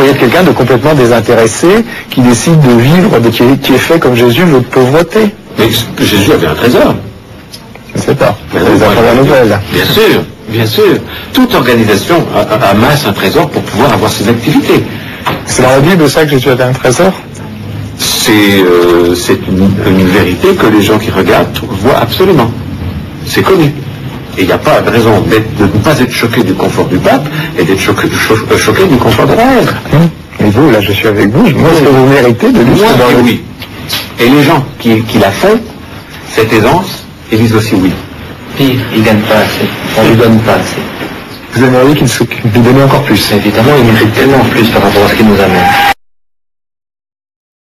pourriez être quelqu'un de complètement désintéressé, qui décide de vivre, qui est fait comme Jésus, votre pauvreté. Mais Jésus avait un trésor. Je ne sais pas. C'est la première nouvelle. Bien sûr, bien sûr. Toute organisation amasse un trésor pour pouvoir avoir ses activités. C'est dans la Bible ça que Jésus avait un trésor? C'est une vérité que les gens qui regardent voient absolument. C'est connu. Et il n'y a pas de raison de ne pas être choqué du confort du pape et d'être choqué du confort de la reine. Et vous, là, je suis avec vous. Moi, est-ce que vous méritez de vivre dans le... Oui. Et les gens qui la font, cette aisance, ils disent aussi oui. Pire, il ne gagne pas assez. On ne lui donne pas assez. Vous aimeriez qu'il lui donne encore plus? Évidemment, il mérite tellement plus par rapport à ce qu'il nous amène.